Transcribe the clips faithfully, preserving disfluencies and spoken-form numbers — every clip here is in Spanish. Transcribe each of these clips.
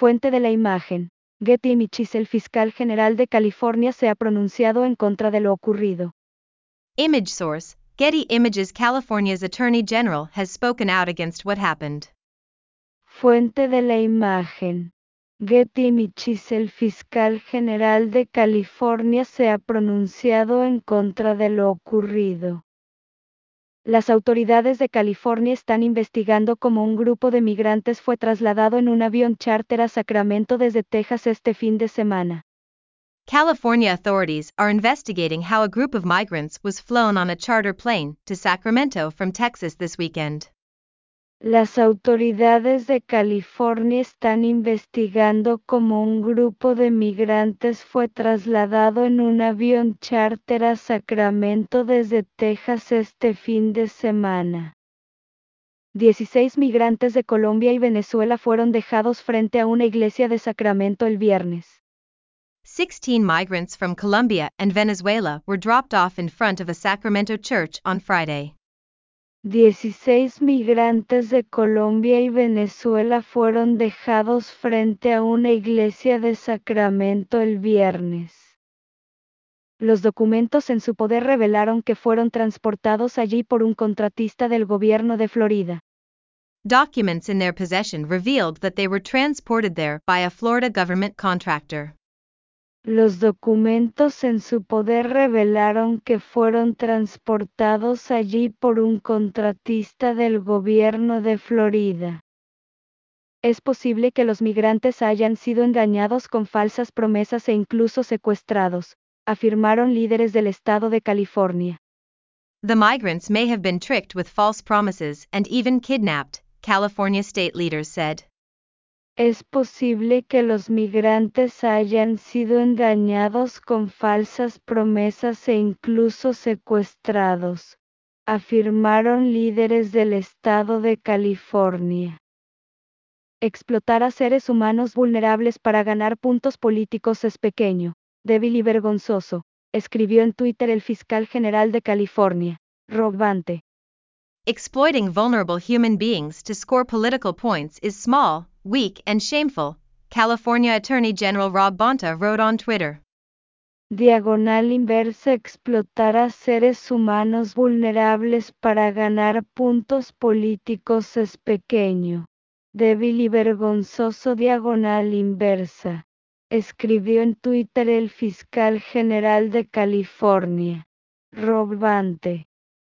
Fuente de la imagen. Getty Images. El fiscal general de California se ha pronunciado en contra de lo ocurrido. Image source, Getty Images. California's Attorney General has spoken out against what happened. Fuente de la imagen. Getty Images. El fiscal general de California se ha pronunciado en contra de lo ocurrido. Las autoridades de California están investigando cómo un grupo de migrantes fue trasladado en un avión charter a Sacramento desde Texas este fin de semana. California authorities are investigating how a group of migrants was flown on a charter plane to Sacramento from Texas this weekend. Las autoridades de California están investigando cómo un grupo de migrantes fue trasladado en un avión charter a Sacramento desde Texas este fin de semana. dieciséis migrantes de Colombia y Venezuela fueron dejados frente a una iglesia de Sacramento el viernes. sixteen migrants from Colombia and Venezuela were dropped off in front of a Sacramento church on Friday. dieciséis migrantes de Colombia y Venezuela fueron dejados frente a una iglesia de Sacramento el viernes. Los documentos en su poder revelaron que fueron transportados allí por un contratista del gobierno de Florida. Documents in their possession revealed that they were transported there by a Florida government contractor. Los documentos en su poder revelaron que fueron transportados allí por un contratista del gobierno de Florida. Es posible que los migrantes hayan sido engañados con falsas promesas e incluso secuestrados, afirmaron líderes del estado de California. The migrants may have been tricked with false promises and even kidnapped, California state leaders said. Es posible que los migrantes hayan sido engañados con falsas promesas e incluso secuestrados, afirmaron líderes del estado de California. Explotar a seres humanos vulnerables para ganar puntos políticos es pequeño, débil y vergonzoso, escribió en Twitter el fiscal general de California, Rob Bonta. Exploiting vulnerable human beings to score political points is small, weak and shameful, California Attorney General Rob Bonta wrote on Twitter. Diagonal inversa. Explotar a seres humanos vulnerables para ganar puntos políticos es pequeño, débil y vergonzoso. Diagonal inversa. Escribió en Twitter el fiscal general de California, Rob Bonta.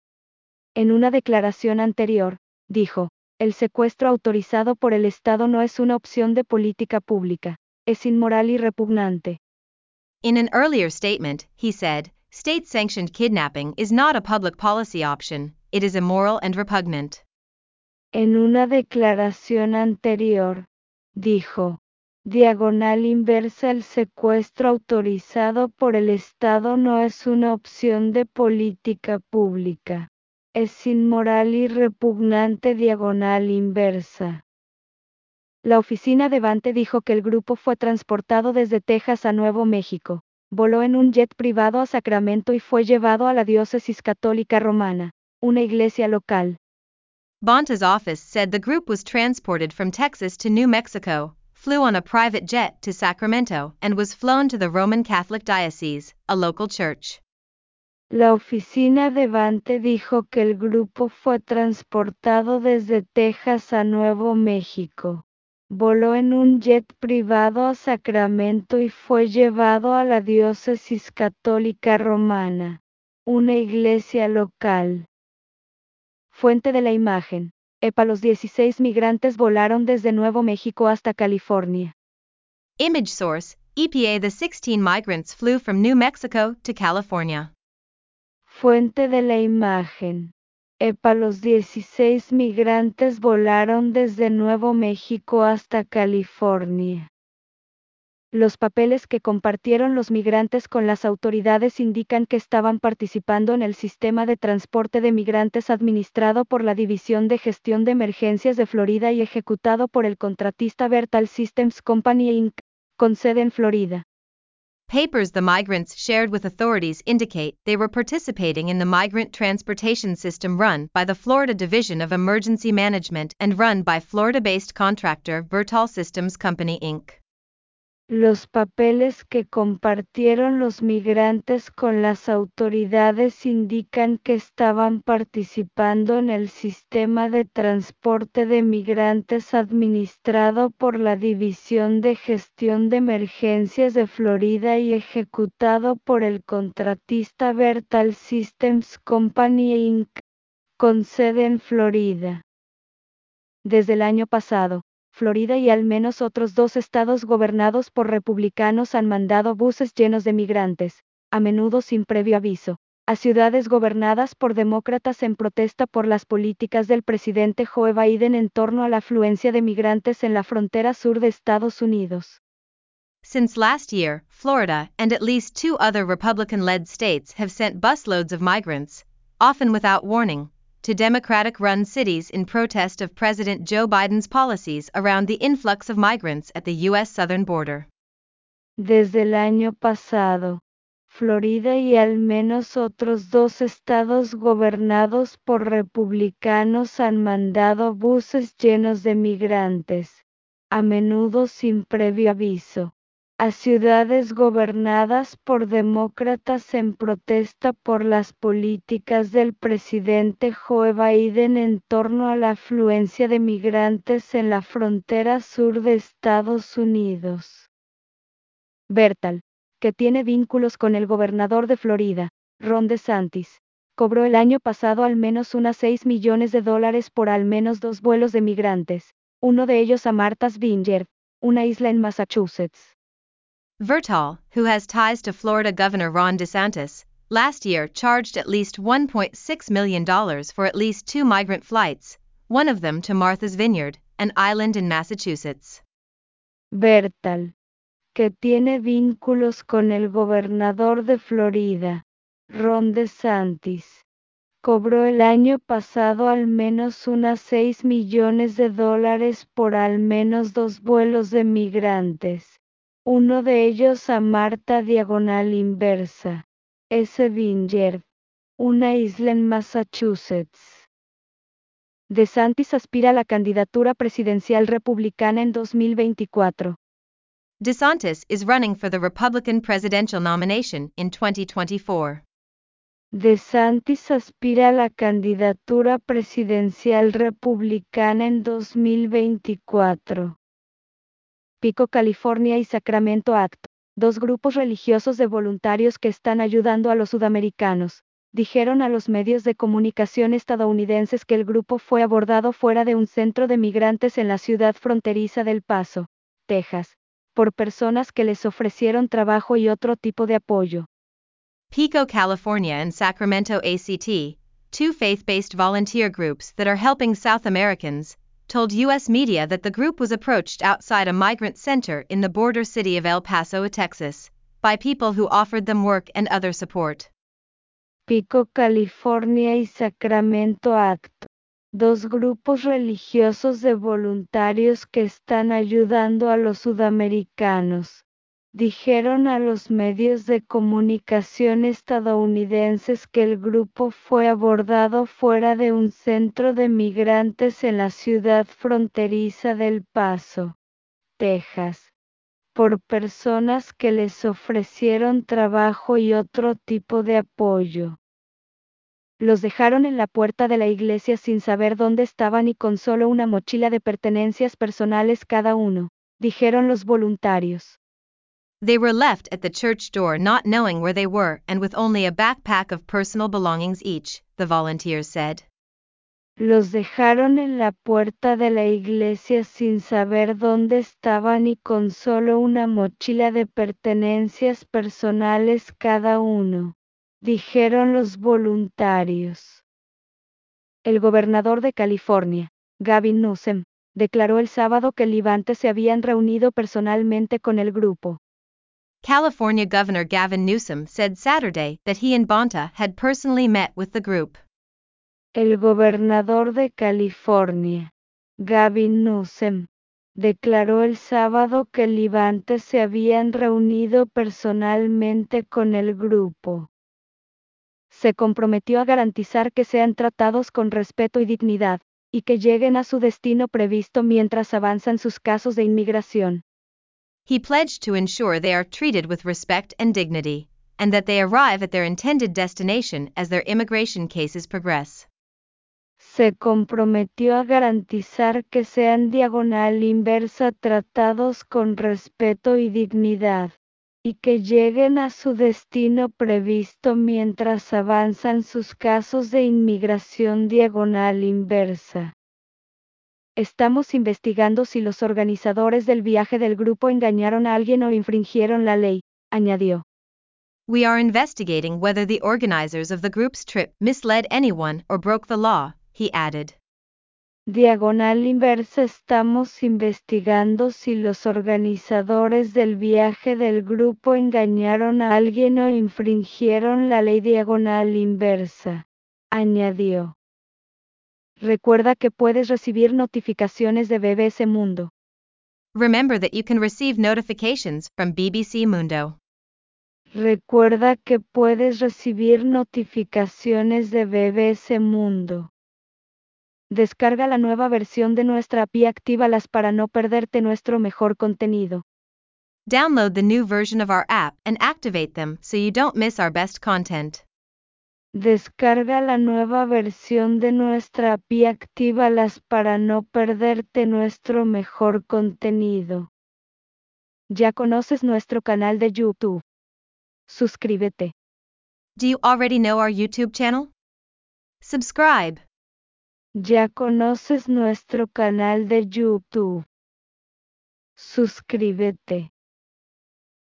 En una declaración anterior, dijo, el secuestro autorizado por el Estado no es una opción de política pública, es inmoral y repugnante. In an earlier statement, he said, state-sanctioned kidnapping is not a public policy option, it is immoral and repugnant. En una declaración anterior, dijo, diagonal inversa. El secuestro autorizado por el Estado no es una opción de política pública. Es inmoral y repugnante. Diagonal inversa. La oficina de Bonta dijo que el grupo fue transportado desde Texas a Nuevo México, voló en un jet privado a Sacramento y fue llevado a la diócesis católica romana, una iglesia local. Bonta's office said the group was transported from Texas to New Mexico, flew on a private jet to Sacramento, and was flown to the Roman Catholic Diocese, a local church. La oficina de Bonta dijo que el grupo fue transportado desde Texas a Nuevo México, voló en un jet privado a Sacramento y fue llevado a la diócesis católica romana, una iglesia local. Fuente de la imagen. E P A. Los dieciséis migrantes volaron desde Nuevo México hasta California. Image source, E P A. The sixteen migrants flew from New Mexico to California. Fuente de la imagen. E P A. Los dieciséis migrantes volaron desde Nuevo México hasta California. Los papeles que compartieron los migrantes con las autoridades indican que estaban participando en el sistema de transporte de migrantes administrado por la División de Gestión de Emergencias de Florida y ejecutado por el contratista Vertal Systems Company incorporated, con sede en Florida. Papers the migrants shared with authorities indicate they were participating in the migrant transportation system run by the Florida Division of Emergency Management and run by Florida-based contractor Vertal Systems Company Incorporated. Los papeles que compartieron los migrantes con las autoridades indican que estaban participando en el sistema de transporte de migrantes administrado por la División de Gestión de Emergencias de Florida y ejecutado por el contratista Vertal Systems Company Incorporated, con sede en Florida. Desde el año pasado, Florida y al menos otros dos estados gobernados por republicanos han mandado buses llenos de migrantes, a menudo sin previo aviso, a ciudades gobernadas por demócratas en protesta por las políticas del presidente Joe Biden en torno a la afluencia de migrantes en la frontera sur de Estados Unidos. Since last year, Florida and at least two other Republican-led states have sent busloads of migrants, often without warning, to Democratic-run cities in protest of President Joe Biden's policies around the influx of migrants at the U S southern border. Desde el año pasado, Florida y al menos otros dos estados gobernados por republicanos han mandado buses llenos de migrantes, a menudo sin previo aviso, a ciudades gobernadas por demócratas en protesta por las políticas del presidente Joe Biden en torno a la afluencia de migrantes en la frontera sur de Estados Unidos. Vertal, que tiene vínculos con el gobernador de Florida, Ron DeSantis, cobró el año pasado al menos unas seis millones de dólares por al menos dos vuelos de migrantes, uno de ellos a Martha's Vineyard, una isla en Massachusetts. Vertal, who has ties to Florida Governor Ron DeSantis, last year charged at least one point six million dollars for at least two migrant flights, one of them to Martha's Vineyard, an island in Massachusetts. Vertal, que tiene vínculos con el gobernador de Florida, Ron DeSantis, cobró el año pasado al menos unas seis millones de dólares por al menos dos vuelos de migrantes, uno de ellos a Martha diagonal inversa, S. Vineyard, una isla en Massachusetts. DeSantis aspira a la candidatura presidencial republicana en dos mil veinticuatro. DeSantis is running for the Republican presidential nomination in twenty twenty-four. DeSantis aspira a la candidatura presidencial republicana en dos mil veinticuatro. Pico, California y Sacramento Act, dos grupos religiosos de voluntarios que están ayudando a los sudamericanos, dijeron a los medios de comunicación estadounidenses que el grupo fue abordado fuera de un centro de migrantes en la ciudad fronteriza del Paso, Texas, por personas que les ofrecieron trabajo y otro tipo de apoyo. Pico, California and Sacramento A C T, two faith-based volunteer groups that are helping South Americans, told U S media that the group was approached outside a migrant center in the border city of El Paso, Texas, by people who offered them work and other support. Pico, California y Sacramento Act, dos grupos religiosos de voluntarios que están ayudando a los sudamericanos, dijeron a los medios de comunicación estadounidenses que el grupo fue abordado fuera de un centro de migrantes en la ciudad fronteriza del Paso, Texas, por personas que les ofrecieron trabajo y otro tipo de apoyo. Los dejaron en la puerta de la iglesia sin saber dónde estaban y con solo una mochila de pertenencias personales cada uno, dijeron los voluntarios. They were left at the church door not knowing where they were and with only a backpack of personal belongings each, the volunteers said. Los dejaron en la puerta de la iglesia sin saber dónde estaban y con solo una mochila de pertenencias personales cada uno, dijeron los voluntarios. El gobernador de California, Gavin Newsom, declaró el sábado que Levante se habían reunido personalmente con el grupo. California Governor Gavin Newsom said Saturday that he and Bonta had personally met with the group. El gobernador de California, Gavin Newsom, declaró el sábado que Libantes se habían reunido personalmente con el grupo. Se comprometió a garantizar que sean tratados con respeto y dignidad, y que lleguen a su destino previsto mientras avanzan sus casos de inmigración. He pledged to ensure they are treated with respect and dignity, and that they arrive at their intended destination as their immigration cases progress. Se comprometió a garantizar que sean diagonal inversa tratados con respeto y dignidad, y que lleguen a su destino previsto mientras avanzan sus casos de inmigración diagonal inversa. Estamos investigando si los organizadores del viaje del grupo engañaron a alguien o infringieron la ley, añadió. We are investigating whether the organizers of the group's trip misled anyone or broke the law, he added. Diagonal inversa. Estamos investigando si los organizadores del viaje del grupo engañaron a alguien o infringieron la ley diagonal inversa, añadió. Recuerda que puedes recibir notificaciones de B B C Mundo. Remember that you can receive notifications from B B C Mundo. Recuerda que puedes recibir notificaciones de B B C Mundo. Descarga la nueva versión de nuestra app y actívalas para no perderte nuestro mejor contenido. Download the new version of our app and activate them so you don't miss our best content. Descarga la nueva versión de nuestra app y actívalas para no perderte nuestro mejor contenido. ¿Ya conoces nuestro canal de YouTube? Suscríbete. Do you already know our YouTube channel? Subscribe. ¿Ya conoces nuestro canal de YouTube? Suscríbete.